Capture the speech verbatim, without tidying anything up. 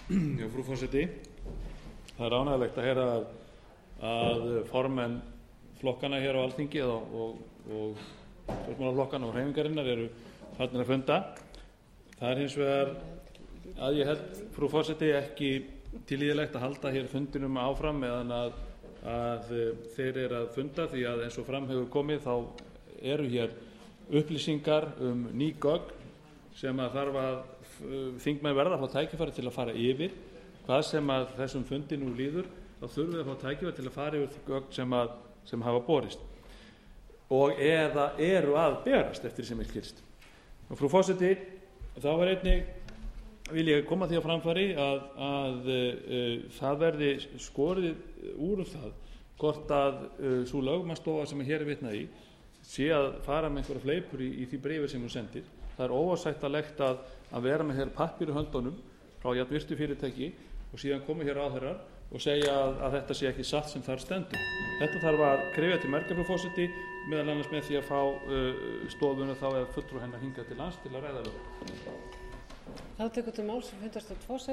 Já, frú forseti, það er ánægjulegt að heyra að, að formenn flokkana hér á Alþingi og, og, og stjórnmálaflokkana og hreyfingarinnar eru farnir að funda. Það er hins vegar að ég held, frú forseti, ekki tilíðilegt að halda hér fundinum áfram meðan að, að þeir eru að funda, því að eins og fram hefur komið þá eru hér upplýsingar um ný gögn sem að þarf að þingmenn verða að fá tækifæri til að fara yfir. Hvað sem að þessum fundi nú líður, þá þurfum við að fá tækifæri til að fara yfir gögn sem, að, sem hafa borist og eða eru að berast eftir sem er skilst. Og frú forseti, þá var einnig vil ég koma því á framfæri að, að uh, það verði skorið úr það hvort að uh, svo lögmannsstofa sem hér er vitnað í sé að fara með einhverja fleipur í, í því bréfi sem hún sendir. Það er óásættanlegt að, að vera með hér pappír í höndunum frá jafnvirtu fyrirtæki og síðan komi hér ráðherrar og segja að, að þetta sé ekki satt sem þar stendur. Þetta þarf að krefja til merkja, frú forseti, meðal annars með því að fá uh, stofuna þá eða fulltrú hennar hingað til lands til að ræða við. Þá tekur til máls fundastöð forseta.